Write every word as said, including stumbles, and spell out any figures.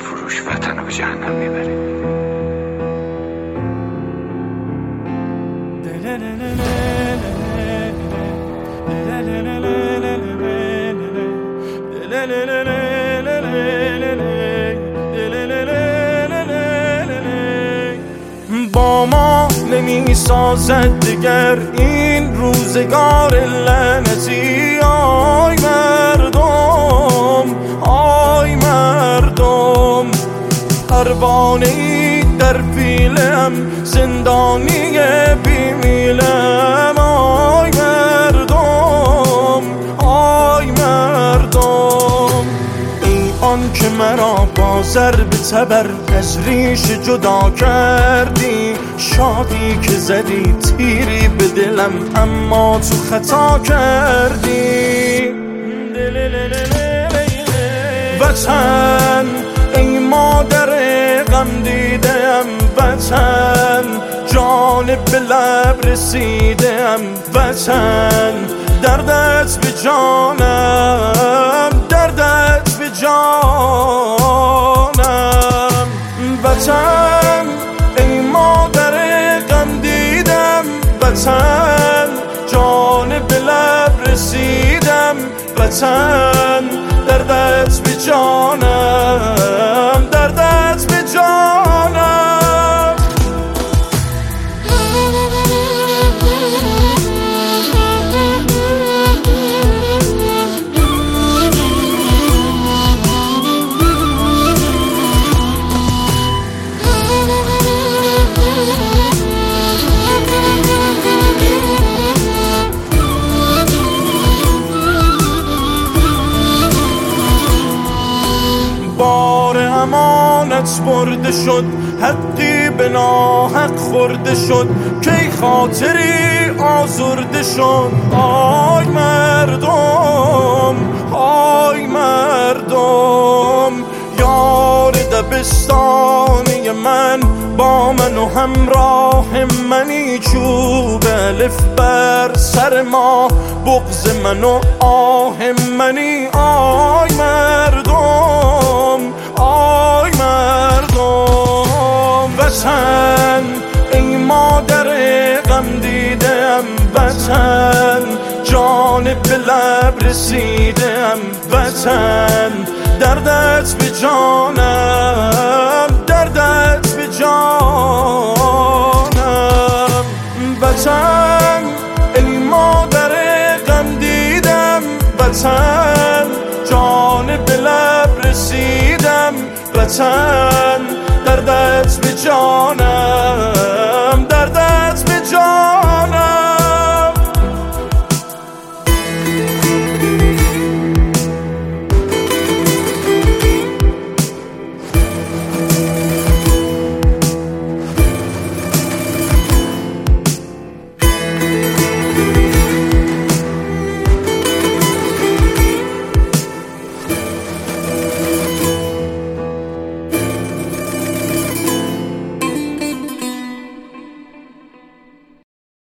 فروش وطن رو به جهنم میبره. با ما نمی سازد دیگر این روزگار لعنتی. آی مردم، آی مردم، پروانه‌ای در پیلم، زندانی بیمیلم. آی مردم، آی مردم، ای آن که مرا با ضرب تبر از ریش جدا کردی. شادی که زدی تیری به دلم اما تو خطا کردی. وطن ای مادر غم دیدم، وطن جان به لب رسیدم. وطن دردت به جانم، دردت به جانم. وطن ای مادر غم دیدم، وطن جان به لب رسیدم. وطن دردت به جانم، دردت به جانم. بار امانت برده شد، حقی به ناحق خورده شد. کی خاطری آزرده شد. آی مردم، آی مردم، یار دبستانی من با من و همراه منی. چوب الف بر سر ما، بغض من و آه منی. آی مردم، آی مردم، وطن ای مادر غم دیدم. وطن جان به لب رسیدم. وطن دردت به جانم، دردت به جانم. وطن ای مادر غم دیدم. وطن جان به لب رسیدم. وطن دردت به جانم.